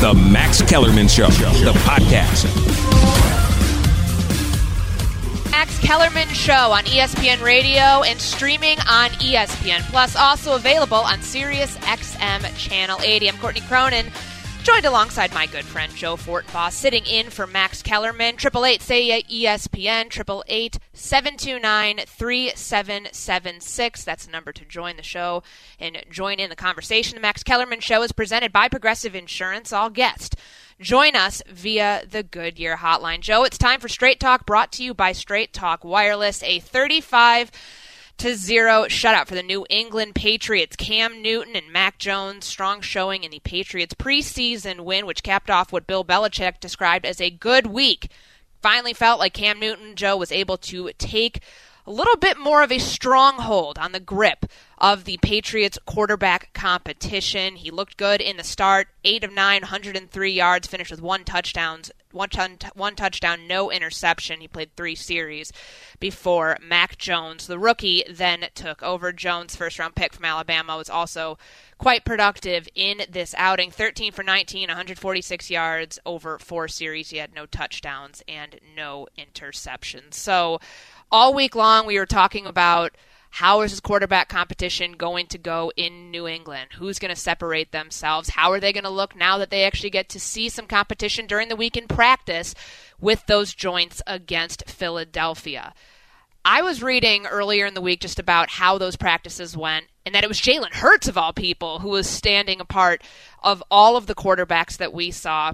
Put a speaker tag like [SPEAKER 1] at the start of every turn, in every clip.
[SPEAKER 1] The Max Kellerman Show, the podcast.
[SPEAKER 2] Max Kellerman Show on ESPN Radio and streaming on ESPN Plus. Also available on Sirius XM Channel 80. I'm Courtney Cronin, joined alongside my good friend Joe Fortenbaugh, sitting in for Max Kellerman. 888-SAY-ESPN, 888-729-3776. That's the number to join the show and join in the conversation. The Max Kellerman Show is presented by Progressive Insurance. All guests join us via the Goodyear hotline. Joe, it's time for Straight Talk, brought to you by Straight Talk Wireless. A 35-0 shutout for the New England Patriots. Cam Newton and Mac Jones, strong showing in the Patriots preseason win, which capped off what Bill Belichick described as a good week. Finally felt like Cam Newton, Joe, was able to take a little bit more of a stronghold on the grip of the Patriots quarterback competition. He looked good in the start, 8 of 9, 103 yards, finished with one touchdown, no interception. He played 3 series before Mac Jones, the rookie, then took over. Jones, first-round pick from Alabama, was also quite productive in this outing. 13 for 19, 146 yards over 4 series. He had no touchdowns and no interceptions. So all week long we were talking about how is this quarterback competition going to go in New England? Who's going to separate themselves? How are they going to look now that they actually get to see some competition during the week in practice with those joints against Philadelphia? I was reading earlier in the week just about how those practices went, and that it was Jalen Hurts, of all people, who was standing apart of all of the quarterbacks that we saw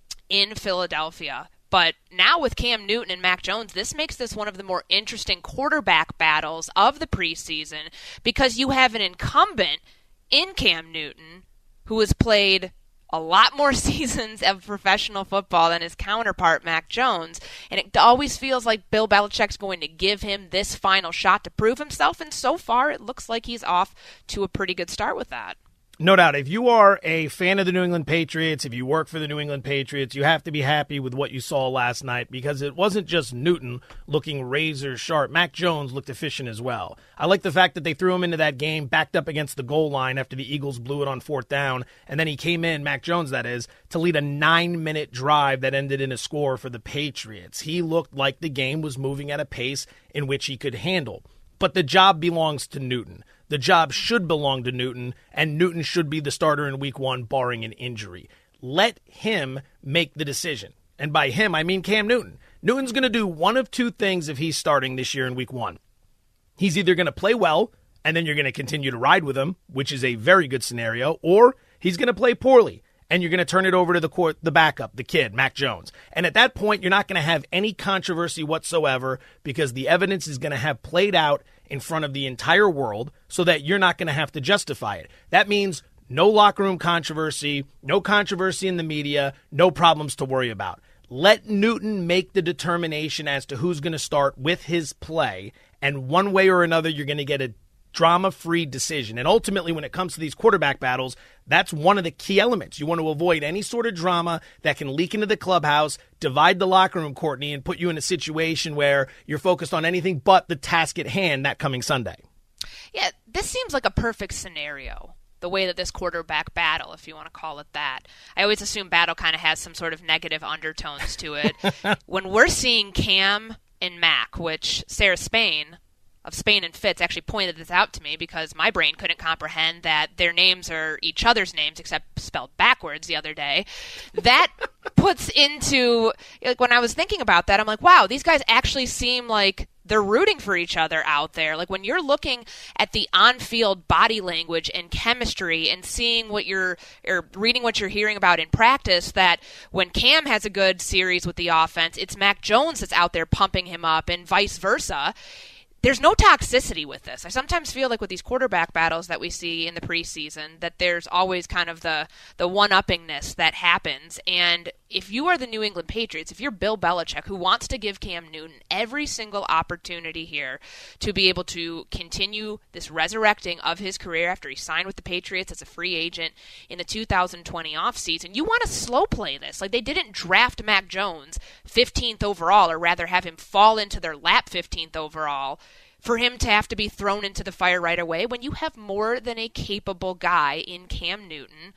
[SPEAKER 2] in Philadelphia. But now with Cam Newton and Mac Jones, this makes this one of the more interesting quarterback battles of the preseason, because you have an incumbent in Cam Newton who has played a lot more seasons of professional football than his counterpart, Mac Jones. And it always feels like Bill Belichick's going to give him this final shot to prove himself. And so far, it looks like he's off to a pretty good start with that.
[SPEAKER 3] No doubt. If you are a fan of the New England Patriots, if you work for the New England Patriots, you have to be happy with what you saw last night, because it wasn't just Newton looking razor sharp. Mac Jones looked efficient as well. I like the fact that they threw him into that game backed up against the goal line after the Eagles blew it on 4th down, and then he came in, Mac Jones that is, to lead a 9-minute drive that ended in a score for the Patriots. He looked like the game was moving at a pace in which he could handle. But the job belongs to Newton. The job should belong to Newton, and Newton should be the starter in Week 1, barring an injury. Let him make the decision. And by him, I mean Cam Newton. Newton's going to do one of two things if he's starting this year in Week 1. He's either going to play well, and then you're going to continue to ride with him, which is a very good scenario, or he's going to play poorly, and you're going to turn it over to the backup, the kid, Mac Jones. And at that point, you're not going to have any controversy whatsoever, because the evidence is going to have played out in front of the entire world, so that you're not going to have to justify it. That means no locker room controversy, no controversy in the media, no problems to worry about. Let Newton make the determination as to who's going to start with his play, and one way or another, you're going to get a drama-free decision. And ultimately, when it comes to these quarterback battles, that's one of the key elements. You want to avoid any sort of drama that can leak into the clubhouse, divide the locker room, Courtney, and put you in a situation where you're focused on anything but the task at hand that coming Sunday.
[SPEAKER 2] Yeah, this seems like a perfect scenario, the way that this quarterback battle, if you want to call it that. I always assume battle kind of has some sort of negative undertones to it. When we're seeing Cam and Mac, which Sarah Spain of Spain and Fitz actually pointed this out to me, because my brain couldn't comprehend that their names are each other's names except spelled backwards the other day. That puts into, like, when I was thinking about that, I'm like, wow, these guys actually seem like they're rooting for each other out there. Like, when you're looking at the on-field body language and chemistry and seeing what or reading what you're hearing about in practice, that when Cam has a good series with the offense, it's Mac Jones that's out there pumping him up, and vice versa. There's no toxicity with this. I sometimes feel like with these quarterback battles that we see in the preseason, that there's always kind of the one-uppingness that happens. And if you are the New England Patriots, if you're Bill Belichick, who wants to give Cam Newton every single opportunity here to be able to continue this resurrecting of his career after he signed with the Patriots as a free agent in the 2020 offseason, you want to slow play this. Like, they didn't draft Mac Jones 15th overall, or rather have him fall into their lap 15th overall, for him to have to be thrown into the fire right away when you have more than a capable guy in Cam Newton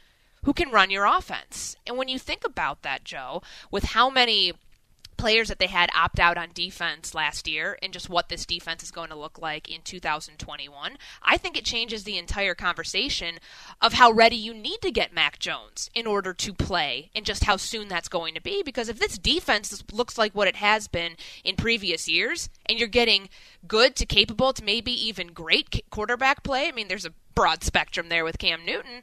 [SPEAKER 2] who can run your offense. And when you think about that, Joe, with how many players that they had opt out on defense last year and just what this defense is going to look like in 2021, I think it changes the entire conversation of how ready you need to get Mac Jones in order to play and just how soon that's going to be. Because if this defense looks like what it has been in previous years and you're getting good to capable to maybe even great quarterback play, I mean, there's a broad spectrum there with Cam Newton,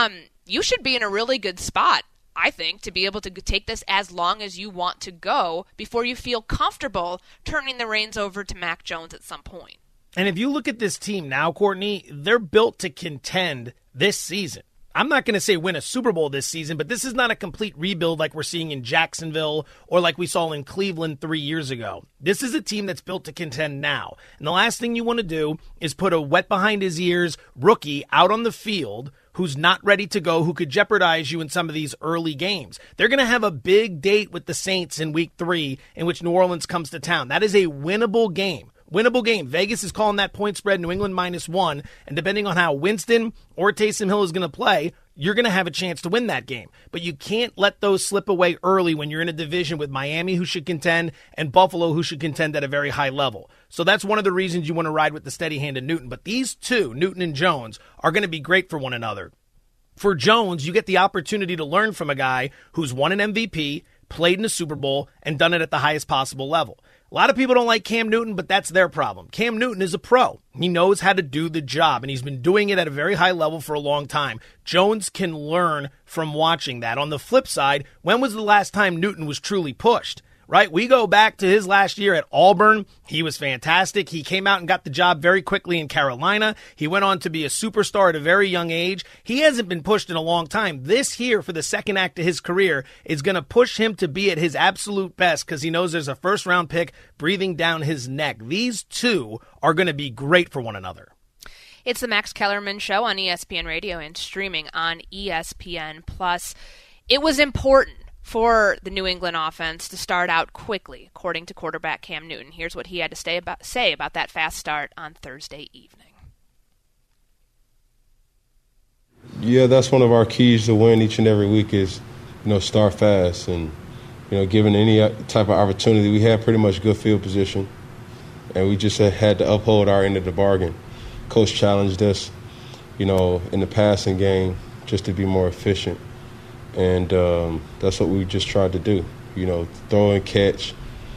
[SPEAKER 2] you should be in a really good spot, I think, to be able to take this as long as you want to go before you feel comfortable turning the reins over to Mac Jones at some point.
[SPEAKER 3] And if you look at this team now, Courtney, they're built to contend this season. I'm not going to say win a Super Bowl this season, but this is not a complete rebuild like we're seeing in Jacksonville or like we saw in Cleveland 3 years ago. This is a team that's built to contend now. And the last thing you want to do is put a wet behind his ears rookie out on the field who's not ready to go, who could jeopardize you in some of these early games. They're going to have a big date with the Saints in week 3 in which New Orleans comes to town. That is a winnable game. Winnable game. Vegas is calling that point spread New England -1, and depending on how Winston or Taysom Hill is going to play, you're going to have a chance to win that game. But you can't let those slip away early when you're in a division with Miami, who should contend, and Buffalo, who should contend at a very high level. So that's one of the reasons you want to ride with the steady hand of Newton. But these two, Newton and Jones, are going to be great for one another. For Jones, you get the opportunity to learn from a guy who's won an MVP, played in a Super Bowl, and done it at the highest possible level. A lot of people don't like Cam Newton, but that's their problem. Cam Newton is a pro. He knows how to do the job, and he's been doing it at a very high level for a long time. Jones can learn from watching that. On the flip side, when was the last time Newton was truly pushed? Right? We go back to his last year at Auburn. He was fantastic. He came out and got the job very quickly in Carolina. He went on to be a superstar at a very young age. He hasn't been pushed in a long time. This here, for the second act of his career, is going to push him to be at his absolute best because he knows there's a first-round pick breathing down his neck. These two are going to be great for one another.
[SPEAKER 2] It's the Max Kellerman Show on ESPN Radio and streaming on ESPN+. It was important for the New England offense to start out quickly, according to quarterback Cam Newton. Here's what he had to say about that fast start on Thursday evening.
[SPEAKER 4] Yeah, that's one of our keys to win each and every week is, start fast. And, given any type of opportunity, we had pretty much good field position. And we just had to uphold our end of the bargain. Coach challenged us, in the passing game just to be more efficient. And that's what we just tried to do, throw and catch,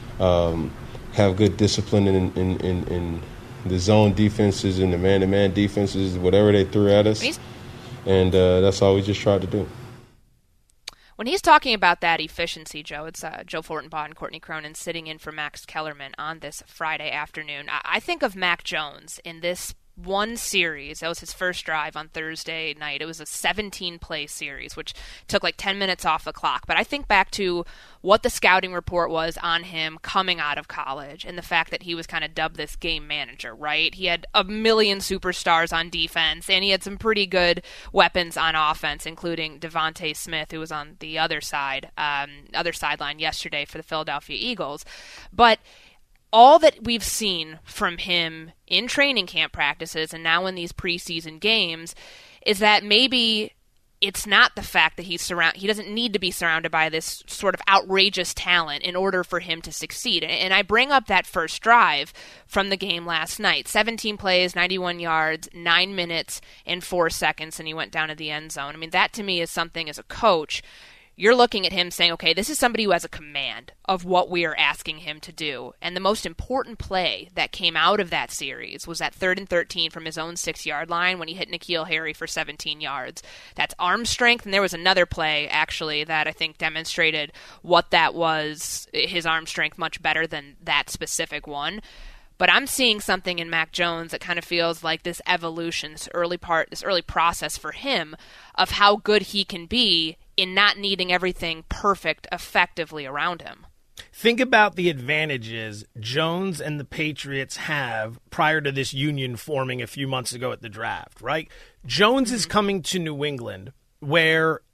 [SPEAKER 4] have good discipline in the zone defenses and the man-to-man defenses, whatever they threw at us. And that's all we just tried to do.
[SPEAKER 2] When he's talking about that efficiency, Joe, it's Joe Fortenbaugh and Courtney Cronin sitting in for Max Kellerman on this Friday afternoon. I think of Mac Jones in this one series. That was his first drive on Thursday night. It was a 17-play series, which took like 10 minutes off the clock. But I think back to what the scouting report was on him coming out of college and the fact that he was kind of dubbed this game manager, right? He had a million superstars on defense, and he had some pretty good weapons on offense, including Devontae Smith, who was on the other sideline yesterday for the Philadelphia Eagles. But all that we've seen from him in training camp practices and now in these preseason games is that maybe it's not the fact that he doesn't need to be surrounded by this sort of outrageous talent in order for him to succeed. And I bring up that first drive from the game last night. 17 plays, 91 yards, 9 minutes and 4 seconds, and he went down to the end zone. I mean, that to me is something as a coach. You're looking at him saying, okay, this is somebody who has a command of what we are asking him to do. And the most important play that came out of that series was that 3rd and 13 from his own 6-yard line when he hit N'Keal Harry for 17 yards. That's arm strength. And there was another play, actually, that I think demonstrated what that was, his arm strength, much better than that specific one. But I'm seeing something in Mac Jones that kind of feels like this evolution, this early process for him of how good he can be in not needing everything perfect effectively around him.
[SPEAKER 3] Think about the advantages Jones and the Patriots have prior to this union forming a few months ago at the draft, right? Jones is coming to New England where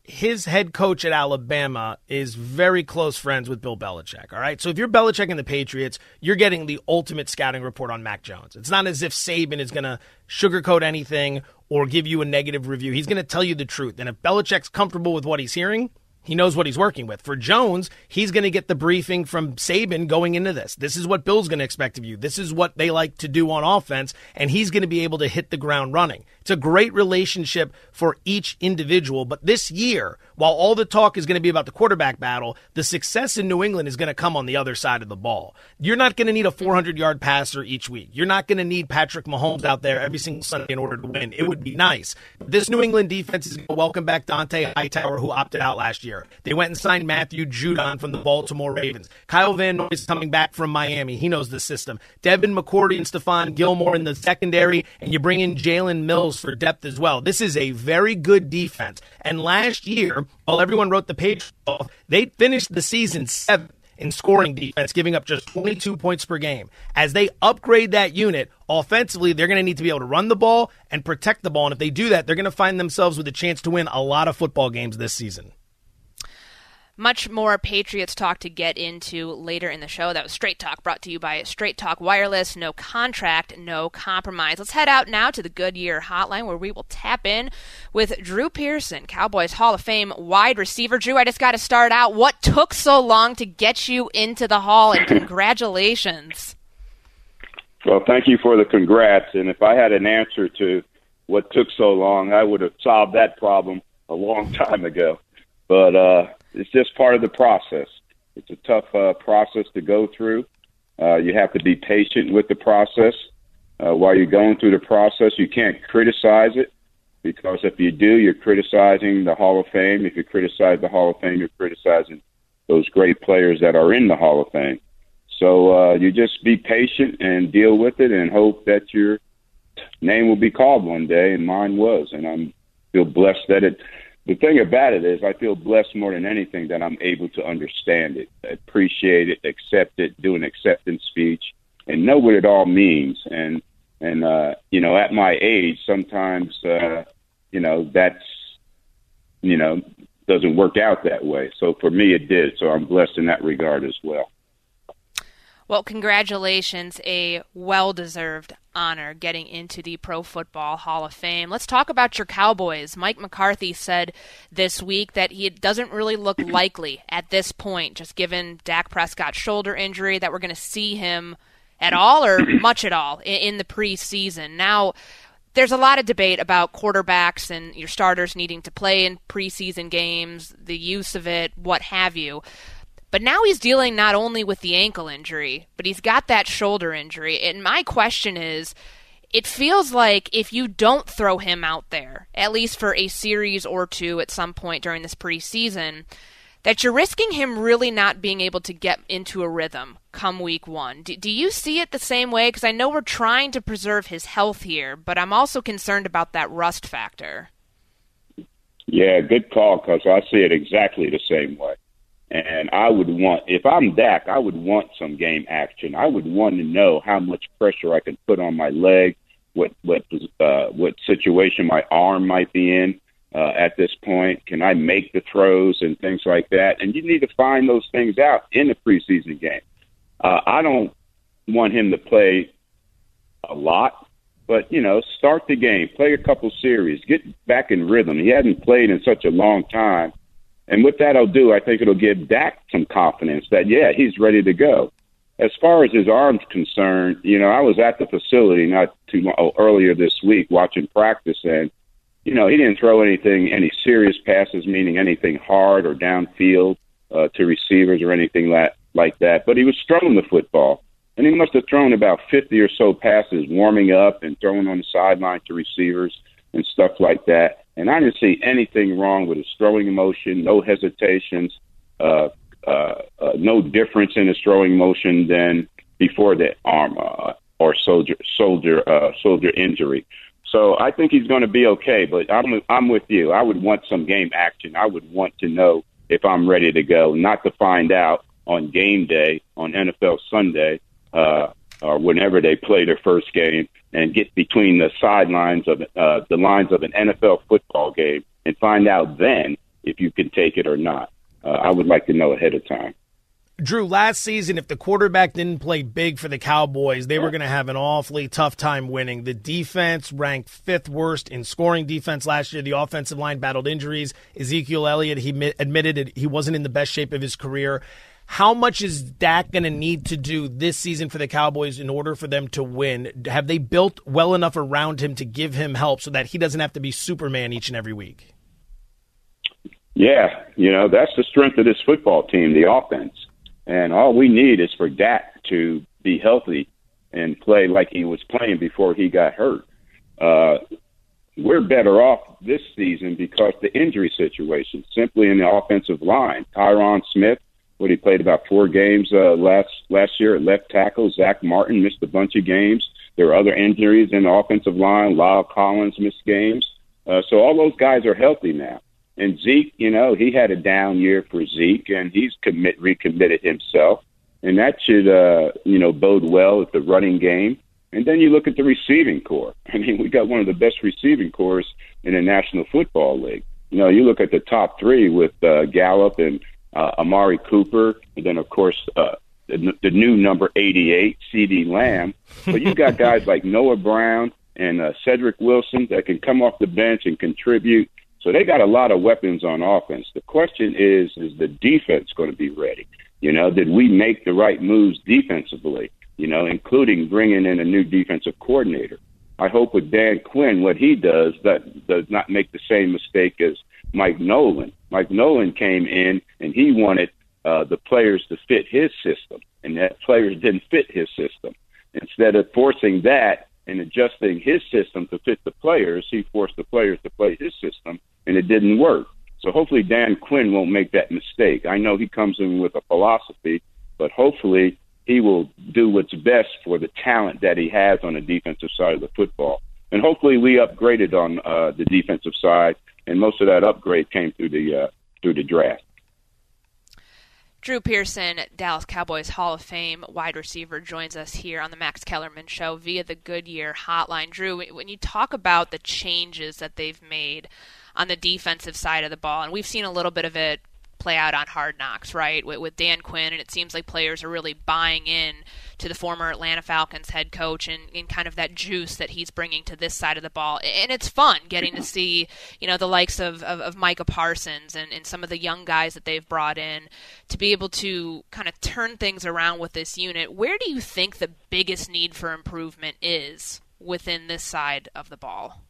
[SPEAKER 3] his head coach at Alabama is very close friends with Bill Belichick, all right? So if you're Belichick and the Patriots, you're getting the ultimate scouting report on Mac Jones. It's not as if Saban is going to sugarcoat anything or give you a negative review. He's going to tell you the truth. And if Belichick's comfortable with what he's hearing, he knows what he's working with. For Jones, he's going to get the briefing from Saban going into this. This is what Bill's going to expect of you. This is what they like to do on offense, and he's going to be able to hit the ground running. It's a great relationship for each individual, but this year, while all the talk is going to be about the quarterback battle, the success in New England is going to come on the other side of the ball. You're not going to need a 400-yard passer each week. You're not going to need Patrick Mahomes out there every single Sunday in order to win. It would be nice. This New England defense is going to welcome back Dante Hightower, who opted out last year. They went and signed Matthew Judon from the Baltimore Ravens. Kyle Van Noy is coming back from Miami. He knows the system. Devin McCourty and Stephon Gilmore in the secondary, and you bring in Jalen Mills for depth as well. This is a very good defense. And last year, while everyone wrote the Patriots off, they finished the season 7th in scoring defense, giving up just 22 points per game. As they upgrade that unit, offensively, they're going to need to be able to run the ball and protect the ball. And if they do that, they're going to find themselves with a chance to win a lot of football games this season.
[SPEAKER 2] Much more Patriots talk to get into later in the show. That was Straight Talk, brought to you by Straight Talk Wireless. No contract, no compromise. Let's head out now to the Goodyear Hotline, where we will tap in with Drew Pearson, Cowboys Hall of Fame wide receiver. Drew, I just got to start out. What took so long to get you into the Hall, and congratulations.
[SPEAKER 5] Well, thank you for the congrats. And if I had an answer to what took so long, I would have solved that problem a long time ago. But it's just part of the process. It's a tough process to go through. You have to be patient with the process. While you're going through the process, you can't criticize it, because if you do, you're criticizing the Hall of Fame. If you criticize the Hall of Fame, you're criticizing those great players that are in the Hall of Fame. So you just be patient and deal with it and hope that your name will be called one day, and mine was. And I feel blessed that it. The thing about it is I feel blessed more than anything that I'm able to understand it, appreciate it, accept it, do an acceptance speech, and know what it all means. And you know, at my age, sometimes, you know, that's, you know, doesn't work out that way. So for me, it did. So I'm blessed in that regard as well.
[SPEAKER 2] Well, congratulations, a well-deserved honor getting into the Pro Football Hall of Fame. Let's talk about your Cowboys. Mike McCarthy said this week that he doesn't really look likely at this point, just given Dak Prescott's shoulder injury, that we're going to see him at all or much at all in the preseason. Now, there's a lot of debate about quarterbacks and your starters needing to play in preseason games, the use of it, what have you. But now he's dealing not only with the ankle injury, but he's got that shoulder injury. And my question is, it feels like if you don't throw him out there, at least for a series or two at some point during this preseason, that you're risking him really not being able to get into a rhythm come week 1. Do you see it the same way? Because I know we're trying to preserve his health here, but I'm also concerned about that rust factor.
[SPEAKER 5] Yeah, good call, because I see it exactly the same way. And I would want, if I'm Dak, I would want some game action. I would want to know how much pressure I can put on my leg, what situation my arm might be in at this point. Can I make the throws and things like that? And you need to find those things out in the preseason game. I don't want him to play a lot, but, you know, start the game, play a couple series, get back in rhythm. He hadn't played in such a long time. And what that'll do, I think it'll give Dak some confidence that, yeah, he's ready to go. As far as his arm's concerned, you know, I was at the facility not too long, earlier this week watching practice, and, you know, he didn't throw any serious passes, meaning anything hard or downfield to receivers or anything like that. But he was throwing the football, and he must have thrown about 50 or so passes warming up and throwing on the sideline to receivers and stuff like that. And I didn't see anything wrong with his throwing motion, no hesitations, no difference in his throwing motion than before the arm or soldier injury. So I think he's going to be okay. But I'm with you. I would want some game action. I would want to know if I'm ready to go, not to find out on game day on NFL Sunday or whenever they play their first game, and get between the sidelines of the lines of an NFL football game and find out then if you can take it or not. I would like to know ahead of time.
[SPEAKER 3] Drew, last season, if the quarterback didn't play big for the Cowboys, they were going to have an awfully tough time winning. The defense ranked 5th worst in scoring defense last year. The offensive line battled injuries. Ezekiel Elliott, he admitted he wasn't in the best shape of his career. How much is Dak going to need to do this season for the Cowboys in order for them to win? Have they built well enough around him to give him help so that he doesn't have to be Superman each and every week?
[SPEAKER 5] Yeah, that's the strength of this football team, the offense. And all we need is for Dak to be healthy and play like he was playing before he got hurt. We're better off this season because the injury situation, simply in the offensive line. Tyron Smith, he played about 4 games last year at left tackle. Zach Martin missed a bunch of games. There were other injuries in the offensive line. Lyle Collins missed games. So all those guys are healthy now. And Zeke, he had a down year for Zeke, and he's recommitted himself. And that should, bode well with the running game. And then you look at the receiving corps. I mean, we got one of the best receiving corps in the National Football League. You look at the top 3 with Gallup and Amari Cooper, and then, of course, the new number 88, CeeDee Lamb. But you got guys like Noah Brown and Cedric Wilson that can come off the bench and contribute. So they got a lot of weapons on offense. The question is the defense going to be ready? Did we make the right moves defensively, including bringing in a new defensive coordinator? I hope with Dan Quinn, what he does, that does not make the same mistake as Mike Nolan. Mike Nolan came in and he wanted the players to fit his system, and that players didn't fit his system. Instead of forcing that and adjusting his system to fit the players, he forced the players to play his system, and it didn't work. So hopefully Dan Quinn won't make that mistake. I know he comes in with a philosophy, but hopefully he will do what's best for the talent that he has on the defensive side of the football. And hopefully we upgraded on the defensive side, and most of that upgrade came through the draft.
[SPEAKER 2] Drew Pearson, Dallas Cowboys Hall of Fame wide receiver, joins us here on the Max Kellerman Show via the Goodyear Hotline. Drew, when you talk about the changes that they've made on the defensive side of the ball, and we've seen a little bit of it play out on Hard Knocks, right, with Dan Quinn, and it seems like players are really buying in to the former Atlanta Falcons head coach and kind of that juice that he's bringing to this side of the ball. And it's fun getting to see, the likes of Micah Parsons and some of the young guys that they've brought in to be able to kind of turn things around with this unit. Where do you think the biggest need for improvement is within this side of the ball?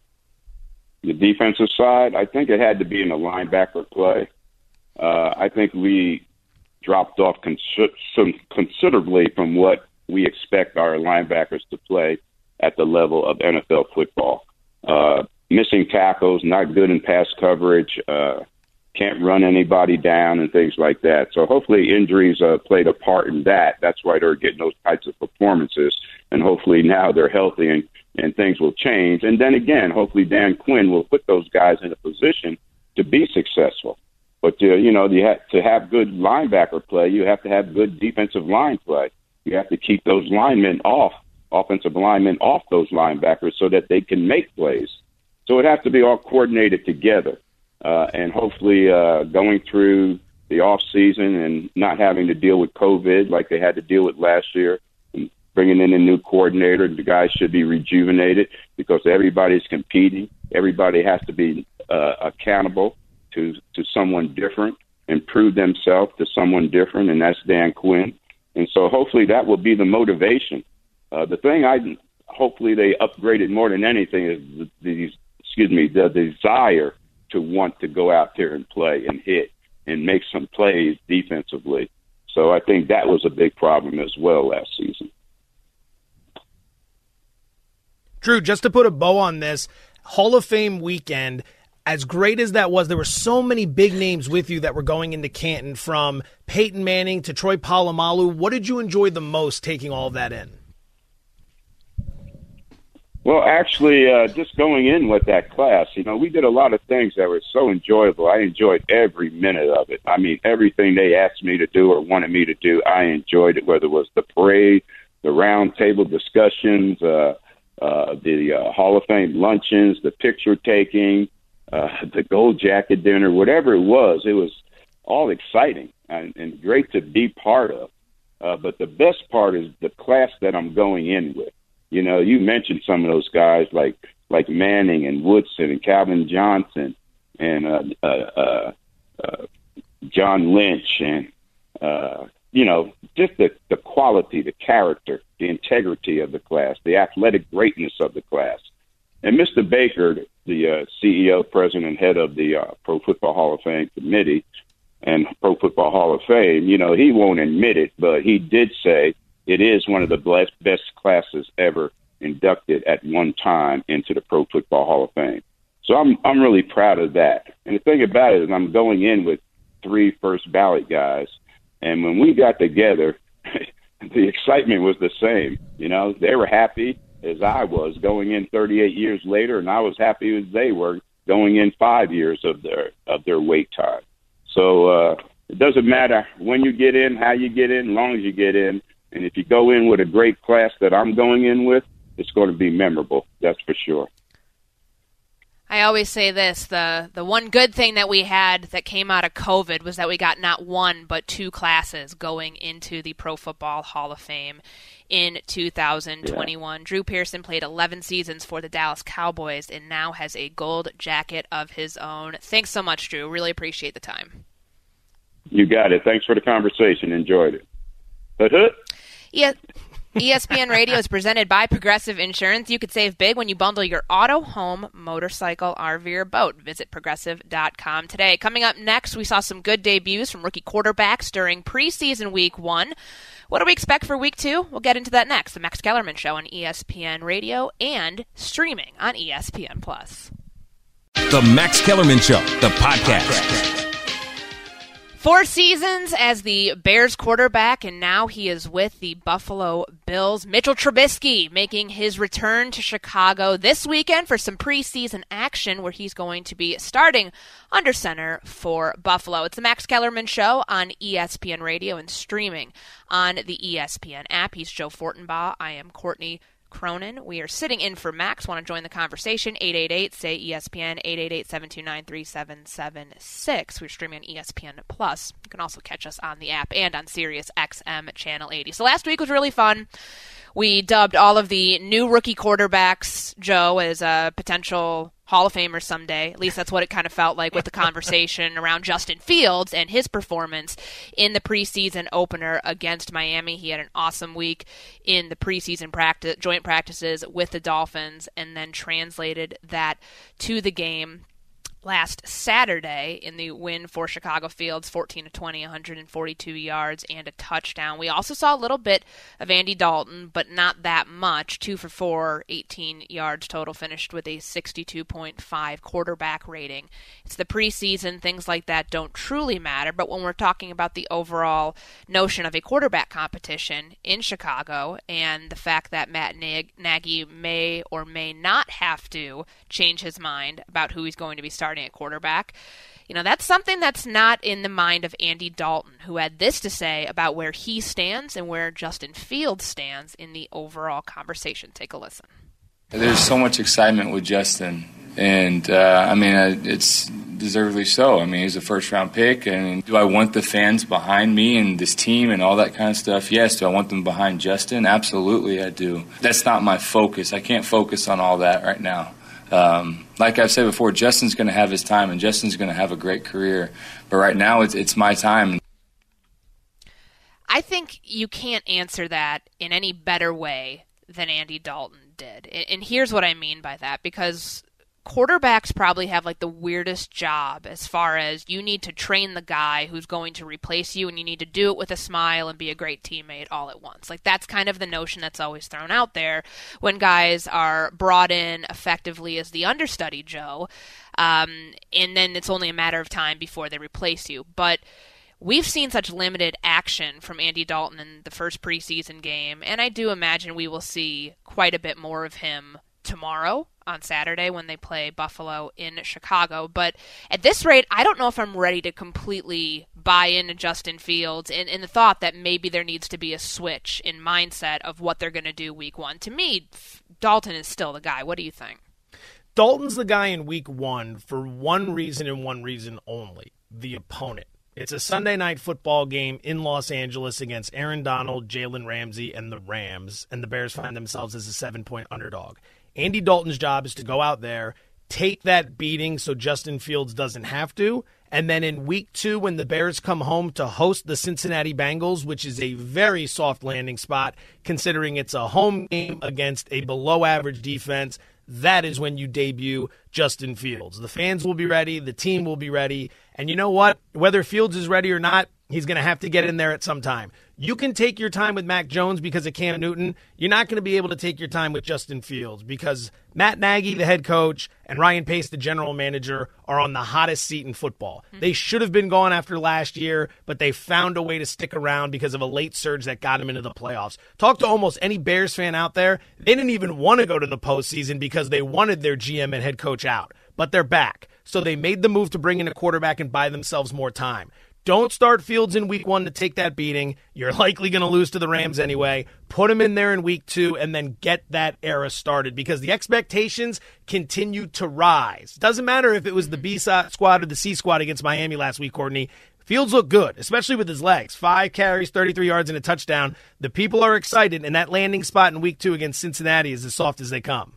[SPEAKER 5] The defensive side, I think it had to be in the linebacker play. I think we dropped off considerably from what we expect our linebackers to play at the level of NFL football. Missing tackles, not good in pass coverage, can't run anybody down and things like that. So hopefully injuries played a part in that. That's why they're getting those types of performances. And hopefully now they're healthy and things will change. And then again, hopefully Dan Quinn will put those guys in a position to be successful. But, you have to have good linebacker play. You have to have good defensive line play. You have to keep those offensive linemen off those linebackers so that they can make plays. So it has to be all coordinated together. And hopefully going through the off season and not having to deal with COVID like they had to deal with last year, and bringing in a new coordinator, the guys should be rejuvenated because everybody's competing. Everybody has to be accountable to someone different and prove themselves to someone different, and that's Dan Quinn. And so hopefully that will be the motivation. The thing hopefully they upgraded more than anything is the desire to want to go out there and play and hit and make some plays defensively. So I think that was a big problem as well last season.
[SPEAKER 3] Drew, just to put a bow on this, Hall of Fame weekend, as great as that was, there were so many big names with you that were going into Canton, from Peyton Manning to Troy Polamalu. What did you enjoy the most taking all of that in?
[SPEAKER 5] Well, actually, just going in with that class, we did a lot of things that were so enjoyable. I enjoyed every minute of it. I mean, everything they asked me to do or wanted me to do, I enjoyed it, whether it was the parade, the round table discussions, the Hall of Fame luncheons, the picture taking, the gold jacket dinner, whatever it was all exciting and great to be part of. But the best part is the class that I'm going in with. You know, you mentioned some of those guys like Manning and Woodson and Calvin Johnson and John Lynch and, just the quality, the character, the integrity of the class, the athletic greatness of the class. And Mr. Baker, the CEO, president, head of the Pro Football Hall of Fame committee and Pro Football Hall of Fame, he won't admit it, but he did say it is one of the best classes ever inducted at one time into the Pro Football Hall of Fame. So I'm really proud of that. And the thing about it is I'm going in with 3 first ballot guys. And when we got together, the excitement was the same. They were happy as I was going in 38 years later, and I was happy as they were going in 5 years of their wait time. So it doesn't matter when you get in, how you get in, as long as you get in. And if you go in with a great class that I'm going in with, it's going to be memorable. That's for sure.
[SPEAKER 2] I always say this, the one good thing that we had that came out of COVID was that we got not 1 but 2 classes going into the Pro Football Hall of Fame in 2021. Yeah. Drew Pearson played 11 seasons for the Dallas Cowboys and now has a gold jacket of his own. Thanks so much, Drew. Really appreciate the time.
[SPEAKER 5] You got it. Thanks for the conversation. Enjoyed it. Hood.
[SPEAKER 2] Yeah. ESPN Radio is presented by Progressive Insurance. You could save big when you bundle your auto, home, motorcycle, RV, or boat. Visit Progressive.com today. Coming up next, we saw some good debuts from rookie quarterbacks during preseason Week 1. What do we expect for Week 2? We'll get into that next. The Max Kellerman Show on ESPN Radio and streaming on ESPN+.
[SPEAKER 1] The Max Kellerman Show, the podcast.
[SPEAKER 2] 4 seasons as the Bears quarterback, and now he is with the Buffalo Bills. Mitchell Trubisky making his return to Chicago this weekend for some preseason action where he's going to be starting under center for Buffalo. It's the Max Kellerman Show on ESPN Radio and streaming on the ESPN app. He's Joe Fortenbaugh. I am Courtney Cronin. We are sitting in for Max. Want to join the conversation? 888-SAY-ESPN, 888-729-3776. We're streaming on ESPN+. You can also catch us on the app and on Sirius XM Channel 80. So last week was really fun. We dubbed all of the new rookie quarterbacks, Joe, as a potential Hall of Famer someday. At least that's what it kind of felt like with the conversation around Justin Fields and his performance in the preseason opener against Miami. He had an awesome week in the preseason joint practices with the Dolphins and then translated that to the game last Saturday in the win for Chicago Fields, 14-20, 142 yards and a touchdown. We also saw a little bit of Andy Dalton, but not that much. 2 for 4, 18 yards total, finished with a 62.5 quarterback rating. It's the preseason, things like that don't truly matter, but when we're talking about the overall notion of a quarterback competition in Chicago and the fact that Matt Nagy may or may not have to change his mind about who he's going to be starting at quarterback, that's something that's not in the mind of Andy Dalton, who had this to say about where he stands and where Justin Fields stands in the overall conversation. Take a listen.
[SPEAKER 6] There's so much excitement with Justin, and it's deservedly so. He's a first-round pick, and do I want the fans behind me and this team and all that kind of stuff? Yes. Do I want them behind Justin? Absolutely, I do. That's not my focus. I can't focus on all that right now. Like I've said before, Justin's going to have his time, and Justin's going to have a great career. But right now, it's my time.
[SPEAKER 2] I think you can't answer that in any better way than Andy Dalton did. And here's what I mean by that, because quarterbacks probably have the weirdest job as far as you need to train the guy who's going to replace you, and you need to do it with a smile and be a great teammate all at once. That's kind of the notion that's always thrown out there when guys are brought in effectively as the understudy, Joe, and then it's only a matter of time before they replace you. But we've seen such limited action from Andy Dalton in the first preseason game, and I do imagine we will see quite a bit more of him tomorrow on Saturday when they play Buffalo in Chicago. But at this rate, I don't know if I'm ready to completely buy into Justin Fields and the thought that maybe there needs to be a switch in mindset of what they're going to do week 1. To me, Dalton is still the guy. What do you think?
[SPEAKER 3] Dalton's the guy in week 1 for one reason and one reason only, the opponent. It's a Sunday night football game in Los Angeles against Aaron Donald, Jalen Ramsey, and the Rams, and the Bears find themselves as a 7-point underdog. Andy Dalton's job is to go out there, take that beating so Justin Fields doesn't have to, and then in week 2, when the Bears come home to host the Cincinnati Bengals, which is a very soft landing spot, considering it's a home game against a below-average defense, that is when you debut Justin Fields. The fans will be ready. The team will be ready. And you know what? Whether Fields is ready or not, he's going to have to get in there at some time. You can take your time with Mac Jones because of Cam Newton. You're not going to be able to take your time with Justin Fields because Matt Nagy, the head coach, and Ryan Pace, the general manager, are on the hottest seat in football. They should have been gone after last year, but they found a way to stick around because of a late surge that got them into the playoffs. Talk to almost any Bears fan out there. They didn't even want to go to the postseason because they wanted their GM and head coach out, but they're back. So they made the move to bring in a quarterback and buy themselves more time. Don't start Fields in week 1 to take that beating. You're likely going to lose to the Rams anyway. Put him in there in week 2 and then get that era started because the expectations continue to rise. Doesn't matter if it was the B squad or the C squad against Miami last week, Courtney. Fields look good, especially with his legs. 5 carries, 33 yards, and a touchdown. The people are excited, and that landing spot in week 2 against Cincinnati is as soft as they come.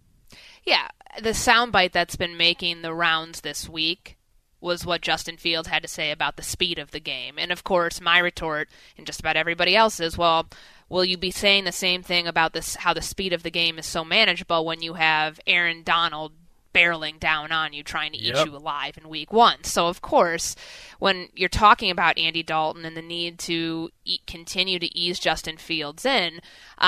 [SPEAKER 2] Yeah, the soundbite that's been making the rounds this week was what Justin Fields had to say about the speed of the game. And, of course, my retort, and just about everybody else's, well, will you be saying the same thing about this? How the speed of the game is so manageable when you have Aaron Donald barreling down on you, trying to eat you alive in week 1? So, of course, when you're talking about Andy Dalton and the need to continue to ease Justin Fields in,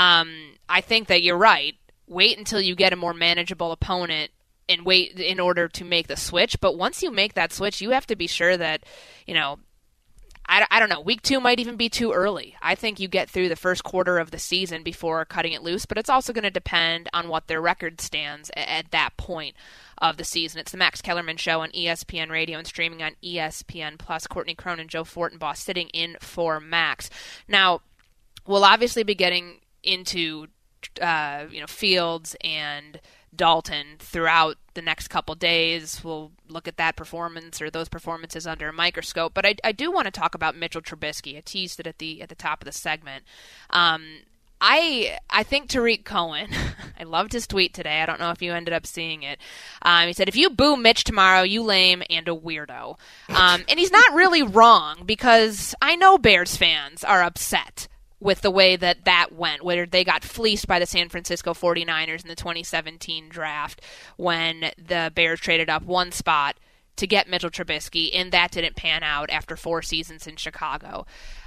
[SPEAKER 2] I think that you're right. Wait until you get a more manageable opponent and wait in order to make the switch. But once you make that switch, you have to be sure that, I don't know, week 2 might even be too early. I think you get through the first quarter of the season before cutting it loose, but it's also going to depend on what their record stands at that point of the season. It's the Max Kellerman Show on ESPN Radio and streaming on ESPN+. Courtney Cronin, Joe Fortenbaugh sitting in for Max. Now, we'll obviously be getting into Fields and Dalton throughout the next couple days. We'll look at that performance or those performances under a microscope. But I do want to talk about Mitchell Trubisky. I teased it at the top of the segment. I think Tariq Cohen, I loved his tweet today. I don't know if you ended up seeing it. He said, if you boo Mitch tomorrow, you lame and a weirdo. And he's not really wrong because I know Bears fans are upset with the way that went, where they got fleeced by the San Francisco 49ers in the 2017 draft when the Bears traded up one spot to get Mitchell Trubisky, and that didn't pan out after 4 seasons in Chicago.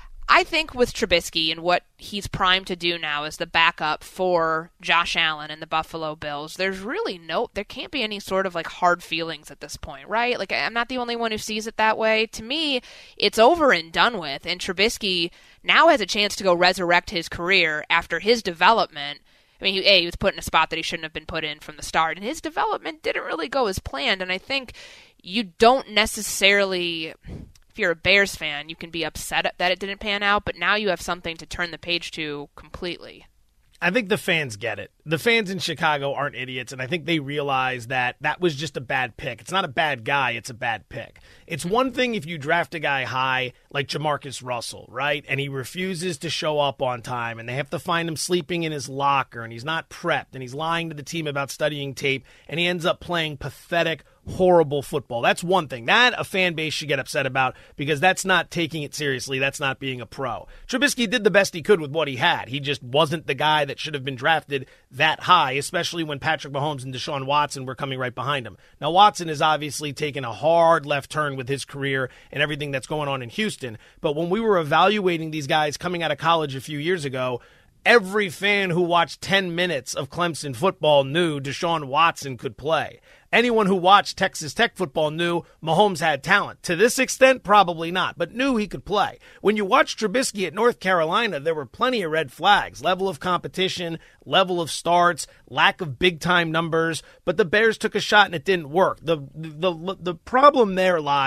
[SPEAKER 2] I think with Trubisky and what he's primed to do now as the backup for Josh Allen and the Buffalo Bills, there can't be any sort of hard feelings at this point, right? I'm not the only one who sees it that way. To me, it's over and done with, and Trubisky now has a chance to go resurrect his career after his development. I mean, he was put in a spot that he shouldn't have been put in from the start, and his development didn't really go as planned, and I think you don't necessarily... If you're a Bears fan, you can be upset that it didn't pan out, but now you have something to turn the page to completely.
[SPEAKER 3] I think the fans get it. The fans in Chicago aren't idiots, and I think they realize that was just a bad pick. It's not a bad guy, it's a bad pick. It's one thing if you draft a guy high like Jamarcus Russell, right, and he refuses to show up on time, and they have to find him sleeping in his locker, and he's not prepped, and he's lying to the team about studying tape, and he ends up playing pathetic, horrible football. That's one thing. That a fan base should get upset about because that's not taking it seriously. That's not being a pro. Trubisky did the best he could with what he had. He just wasn't the guy that should have been drafted that high, especially when Patrick Mahomes and Deshaun Watson were coming right behind him. Now, Watson has obviously taken a hard left turn with his career and everything that's going on in Houston, but when we were evaluating these guys coming out of college a few years ago, every fan who watched 10 minutes of Clemson football knew Deshaun Watson could play. Anyone who watched Texas Tech football knew Mahomes had talent. To this extent, probably not, but knew he could play. When you watched Trubisky at North Carolina, there were plenty of red flags. Level of competition, level of starts, lack of big-time numbers, but the Bears took a shot and it didn't work. The problem there lies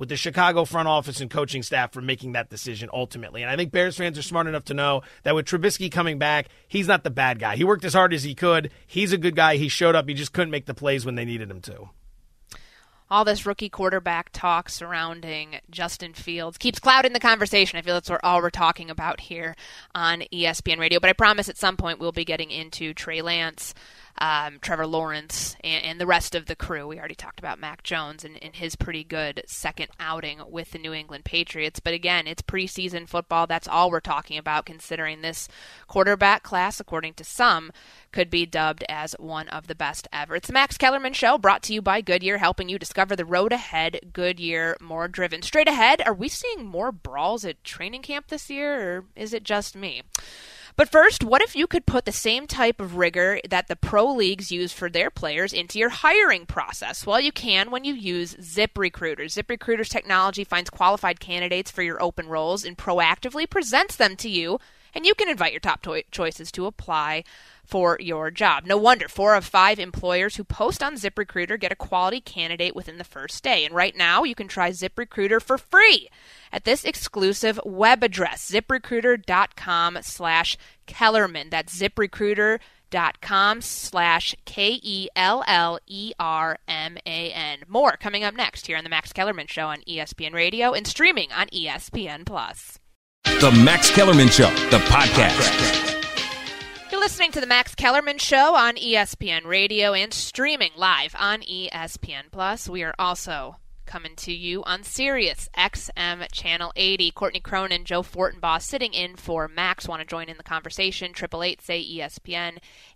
[SPEAKER 3] with the Chicago front office and coaching staff for making that decision ultimately. And I think Bears fans are smart enough to know that with Trubisky coming back, he's not the bad guy. He worked as hard as he could. He's a good guy. He showed up. He just couldn't make the plays when they needed him to.
[SPEAKER 2] All this rookie quarterback talk surrounding Justin Fields keeps clouding the conversation. I feel that's all we're talking about here on ESPN Radio. But I promise at some point we'll be getting into Trey Lance, Trevor Lawrence, and the rest of the crew. We already talked about Mac Jones and his pretty good second outing with the New England Patriots. But again, it's preseason football. That's all we're talking about, considering this quarterback class, according to some, could be dubbed as one of the best ever. It's the Max Kellerman Show, brought to you by Goodyear, helping you discover the road ahead. Goodyear, more driven. Straight ahead, are we seeing more brawls at training camp this year, or is it just me? But first, what if you could put the same type of rigor that the pro leagues use for their players into your hiring process? Well, you can when you use ZipRecruiter. ZipRecruiter's technology finds qualified candidates for your open roles and proactively presents them to you, and you can invite your top choices to apply for your job. No wonder 4 of 5 employers who post on ZipRecruiter get a quality candidate within the first day. And right now, you can try ZipRecruiter for free at this exclusive web address, ZipRecruiter.com/Kellerman. That's ZipRecruiter.com/KELLERMAN. More coming up next here on the Max Kellerman Show on ESPN Radio and streaming on ESPN+.
[SPEAKER 1] The Max Kellerman Show, the podcast.
[SPEAKER 2] You're listening to the Max Kellerman Show on ESPN Radio and streaming live on ESPN+. We are also coming to you on Sirius XM Channel 80. Courtney Cronin, Joe Fortenbaugh sitting in for Max. Want to join in the conversation? 888-SAY-ESPN,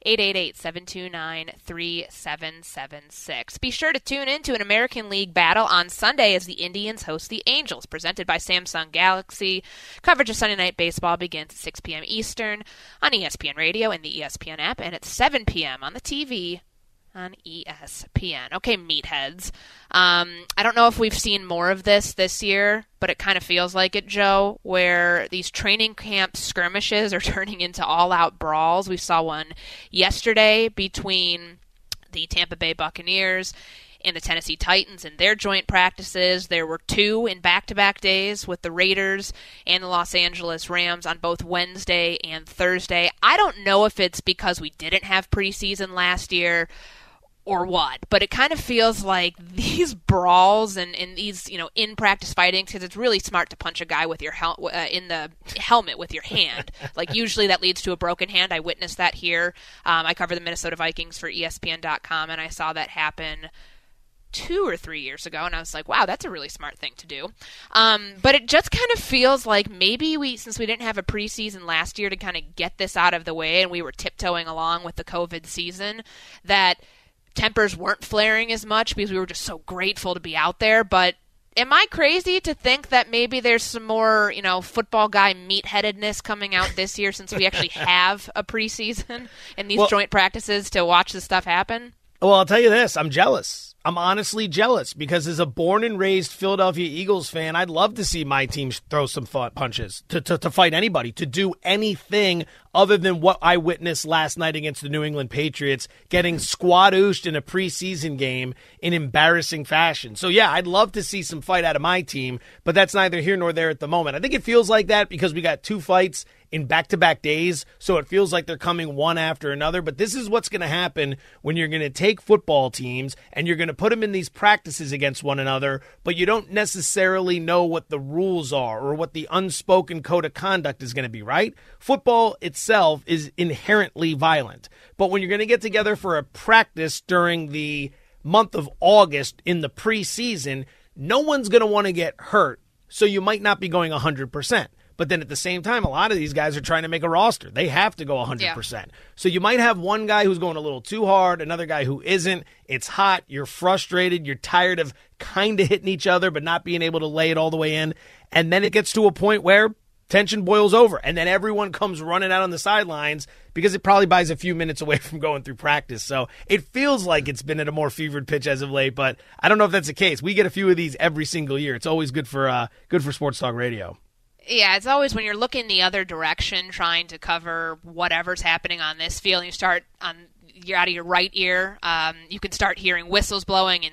[SPEAKER 2] 888-729-3776. Be sure to tune in to an American League battle on Sunday as the Indians host the Angels, presented by Samsung Galaxy. Coverage of Sunday Night Baseball begins at 6 p.m. Eastern on ESPN Radio and the ESPN app, and at 7 p.m. on the TV on ESPN. Okay, meatheads. I don't know if we've seen more of this year, but it kind of feels like it, Joe, where these training camp skirmishes are turning into all-out brawls. We saw one yesterday between the Tampa Bay Buccaneers and the Tennessee Titans in their joint practices. There were 2 in back-to-back days with the Raiders and the Los Angeles Rams on both Wednesday and Thursday. I don't know if it's because we didn't have preseason last year or what, but it kind of feels like these brawls and these, in-practice fighting, because it's really smart to punch a guy with your in the helmet with your hand. Like, usually that leads to a broken hand. I witnessed that here. I cover the Minnesota Vikings for ESPN.com, and I saw that happen 2 or 3 years ago, and I was like, wow, that's a really smart thing to do. But it just kind of feels like maybe since we didn't have a preseason last year to kind of get this out of the way, and we were tiptoeing along with the COVID season, that tempers weren't flaring as much because we were just so grateful to be out there. But am I crazy to think that maybe there's some more, football guy meatheadedness coming out this year since we actually have a preseason and these joint practices to watch this stuff happen?
[SPEAKER 3] Well, I'll tell you this. I'm jealous. I'm honestly jealous because as a born and raised Philadelphia Eagles fan, I'd love to see my team throw some punches, to fight anybody, to do anything other than what I witnessed last night against the New England Patriots, getting squad-ooshed in a preseason game in embarrassing fashion. So, yeah, I'd love to see some fight out of my team, but that's neither here nor there at the moment. I think it feels like that because we got 2 fights in back-to-back days, so it feels like they're coming one after another. But this is what's going to happen when you're going to take football teams and you're going to put them in these practices against one another, but you don't necessarily know what the rules are or what the unspoken code of conduct is going to be, right? Football itself is inherently violent. But when you're going to get together for a practice during the month of August in the preseason, no one's going to want to get hurt, so you might not be going 100%. But then at the same time, a lot of these guys are trying to make a roster. They have to go 100%. Yeah. So you might have one guy who's going a little too hard, another guy who isn't. It's hot. You're frustrated. You're tired of kind of hitting each other but not being able to lay it all the way in. And then it gets to a point where tension boils over, and then everyone comes running out on the sidelines because it probably buys a few minutes away from going through practice. So it feels like it's been at a more fevered pitch as of late, but I don't know if that's the case. We get a few of these every single year. It's always good for sports talk radio.
[SPEAKER 2] Yeah, it's always when you're looking the other direction, trying to cover whatever's happening on this field, and you're out of your right ear, you can start hearing whistles blowing and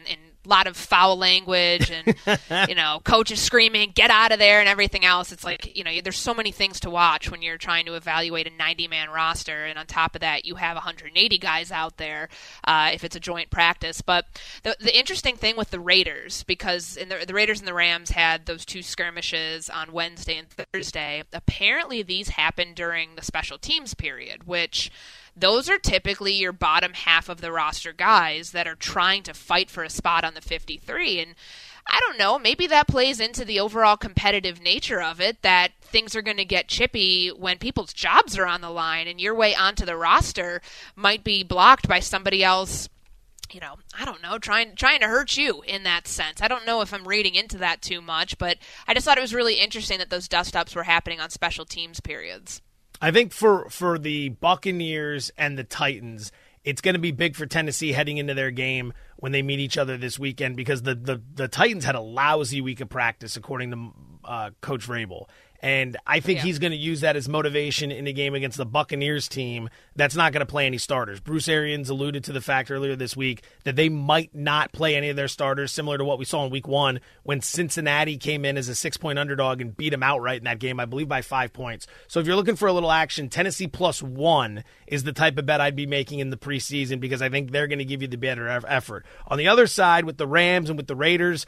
[SPEAKER 2] lot of foul language and, coaches screaming, get out of there and everything else. It's like, there's so many things to watch when you're trying to evaluate a 90-man roster. And on top of that, you have 180 guys out there if it's a joint practice. But the interesting thing with the Raiders, because the Raiders and the Rams had those 2 skirmishes on Wednesday and Thursday, apparently these happened during the special teams period, which those are typically your bottom half of the roster guys that are trying to fight for a spot on the 53. And I don't know, maybe that plays into the overall competitive nature of it, that things are going to get chippy when people's jobs are on the line and your way onto the roster might be blocked by somebody else, I don't know, trying to hurt you in that sense. I don't know if I'm reading into that too much, but I just thought it was really interesting that those dust-ups were happening on special teams periods.
[SPEAKER 3] I think for the Buccaneers and the Titans, it's going to be big for Tennessee heading into their game when they meet each other this weekend, because the Titans had a lousy week of practice, according to Coach Vrabel. And I think he's going to use that as motivation in a game against the Buccaneers team that's not going to play any starters. Bruce Arians alluded to the fact earlier this week that they might not play any of their starters, similar to what we saw in week 1 when Cincinnati came in as a 6-point underdog and beat them outright in that game, I believe by 5 points. So if you're looking for a little action, Tennessee +1 is the type of bet I'd be making in the preseason, because I think they're going to give you the better effort. On the other side, with the Rams and with the Raiders,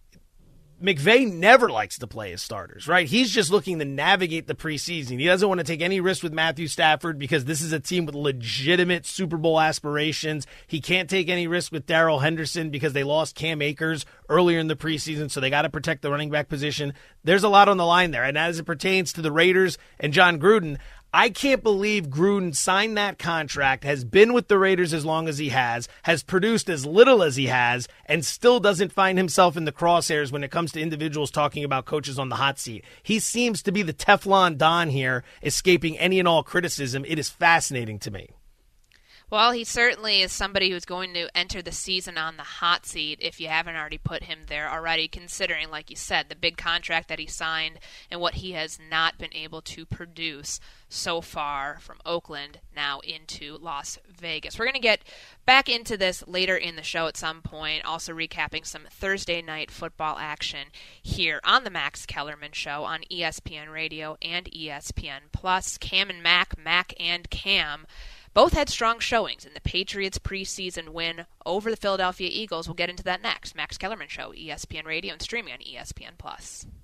[SPEAKER 3] McVay never likes to play his starters, right? He's just looking to navigate the preseason. He doesn't want to take any risk with Matthew Stafford because this is a team with legitimate Super Bowl aspirations. He can't take any risk with Darrell Henderson because they lost Cam Akers earlier in the preseason, so they got to protect the running back position. There's a lot on the line there. And as it pertains to the Raiders and John Gruden, I can't believe Gruden signed that contract, has been with the Raiders as long as he has produced as little as he has, and still doesn't find himself in the crosshairs when it comes to individuals talking about coaches on the hot seat. He seems to be the Teflon Don here, escaping any and all criticism. It is fascinating to me.
[SPEAKER 2] Well, he certainly is somebody who's going to enter the season on the hot seat if you haven't already put him there already, considering, like you said, the big contract that he signed and what he has not been able to produce so far from Oakland now into Las Vegas. We're going to get back into this later in the show at some point, also recapping some Thursday night football action here on the Max Kellerman Show on ESPN Radio and ESPN+. Cam and Mac and Cam both had strong showings in the Patriots' preseason win over the Philadelphia Eagles. We'll get into that next. Max Kellerman Show, ESPN Radio, and streaming on ESPN+.